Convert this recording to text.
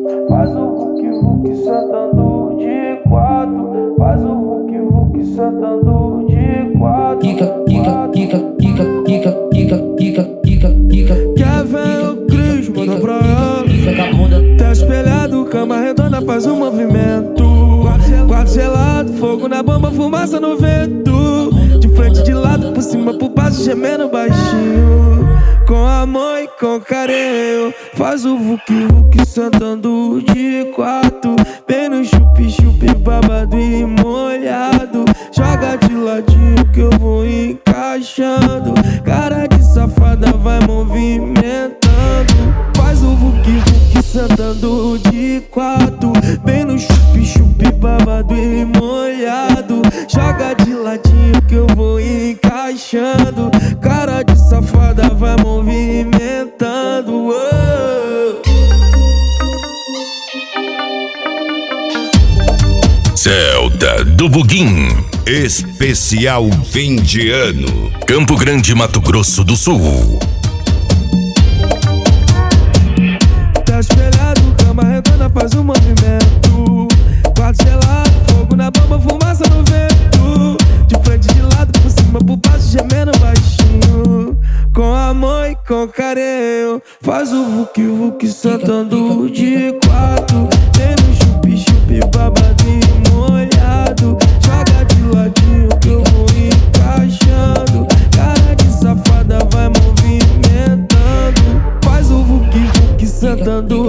Faz o Hulk sentando de quatro. Faz o Hulk sentando de quatro. Quer ver o Cris, manda pra ela. Tá espelhado, cama redonda, faz um movimento. Quarto gelado, fogo na bomba, fumaça no vento. De frente, de lado, por cima, por baixo, gemendo baixinho. Com amor e com carinho. Faz o Hulk sentando de quatro. Bem no chup-chup, babado e molhado. Joga de ladinho que eu vou encaixando. Cara de safada vai movimentando. Faz o Hulk sentando de quatro. Bem no chup-chup, babado e molhado. Joga de ladinho que eu vou encaixando. Cara de safada vai movimentando. Celta do Buguim, especial fim de ano, Campo Grande, Mato Grosso do Sul. Tá espelhado, cama redonda, faz um movimento. Quarto gelado, fogo na bomba, fumaça no vento. De frente, de lado, por cima, por baixo, gemendo baixinho. Com amor e com carinho. Faz o Hulk sentando de quatro. Tem no chup-chup, babado e molhado. Joga de ladinho que eu vou encaixando. Cara de safada vai movimentando. Faz o Hulk sentando